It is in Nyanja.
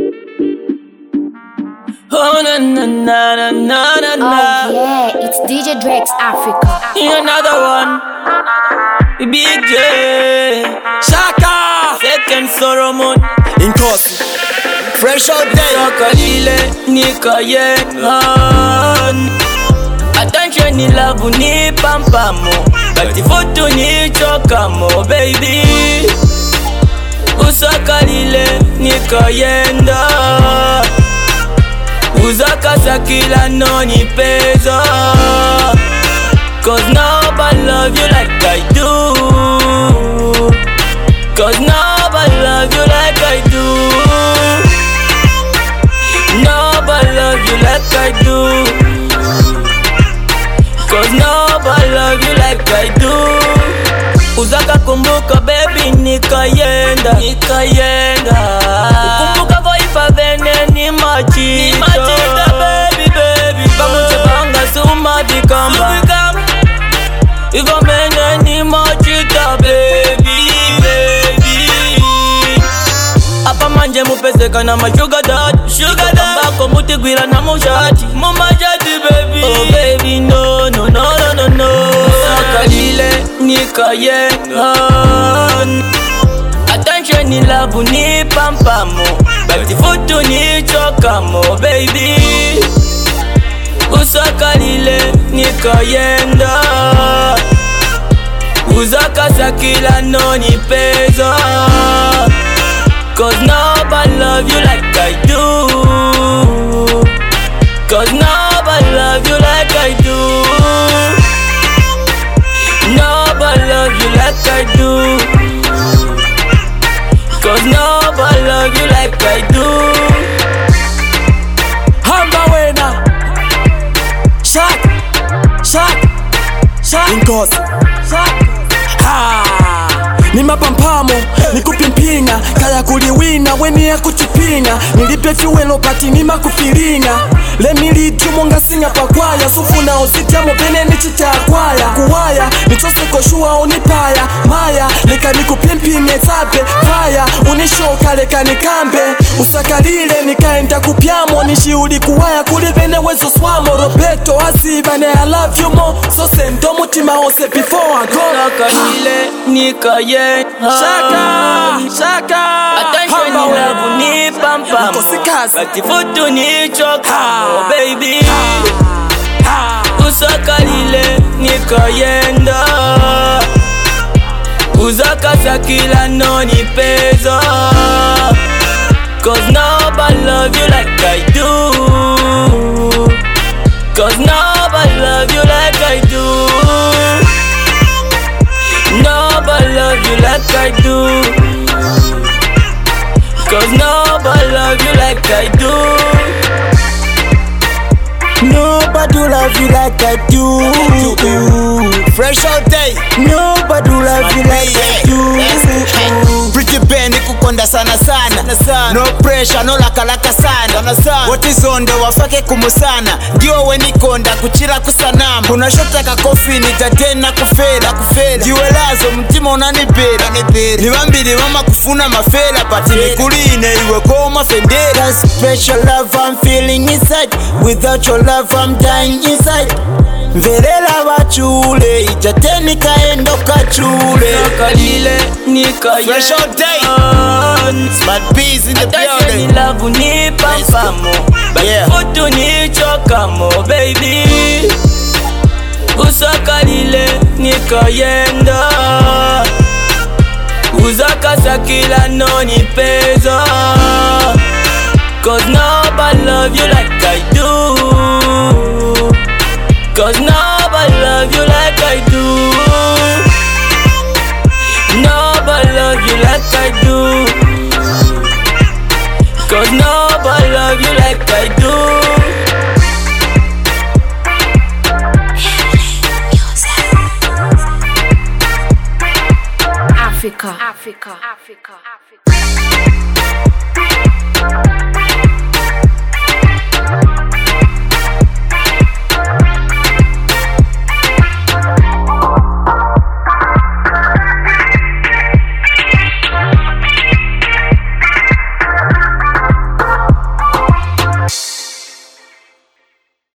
Oh na na na na na na na. Oh yeah, it's DJ Drex Africa. Another one. Big J. Shaka. Second Solomon. Inkosi Fresh out day Sokalile nikayen. Attention ni love ni pampamo. Kati foto ni chokamo baby. Usakalile nikayenda. Uzakasa kila noni pesa. Cause nobody love you like I do. Cause nobody love you like I do. Nobody love you like I do. Cause nobody love you like I do. Uzaka kumbuka baby nikayenda. Ukumbuka voifa vene ni machito baby Kamuche banga suma vikamba Iva mene ni machita baby Apa manje mupeseka na ma sugar daddy Mbako mutigwira na mushati baby. Oh baby no Sakalile nikayenga. Attention ni love ni pampamo. Bati foto ni chokamo baby. Usakalile nikayenda. Uzakasa kila noni pesa. Cause nobody love you like I do. Cause nobody love you like I do. Nobody love you like I do. Cause nobody love you like I do. Hamba wena Shak Inkosi ni mapampamo, ni kupimpinga. Kaya kuliwina, weni ya kuchipinga. Nilipe chuwelo pati ni makufilinga. Lemili tumonga singa pakwaya. Sufuna ositia mopene ni chita akwaya. Kuwaya, nichose koshua onipaya. Maya, leka ni kupimpinge tape. Faya, unishoka leka ni kambe. Usakalile nikaenda kupyamo. Nishiuli kuwaya kulivene wezo swamo. Roberto asibane I love you more. So sendo mutima ose before I go. Sakalile nikayenga. Shaka Attention ni love ni pampamo. Bati foto ni chokamo baby. Usakalile nikayenda. Uzakasa kila noni pesa. Cause nobody love you like I do. Cause nobody love you like I do. Nobody love you like I do. Cause nobody love you like I do. Nobody love you like I do. Fresh out day. Nobody love you like I do. Pretty Ben kukonda sana. No pressure, no lakalaka sana. What is on the wafake kumusana. Dio wenikonda kuchira kusanama. Kuna shota kakofi nitatena kufela. Jiwelazo mtima unanibera. Niwambili mama kufuna mafela. Pati nikuline iwe koma fendera. Special love I'm feeling inside. Without your love I'm dying inside. Verela wachule, ijateni kaendo kachule. Sakalile nikayenda. Fresh out day. Smart bees in the building. Attention ni love ni pampamo. Bati foto ni chokamo baby. Usakalile nikayenda. Uzakasa kila noni pesa. Cause nobody love you like I do. Cause nobody love you like I do. Nobody love you like I do. Cause nobody love you like I do. Africa.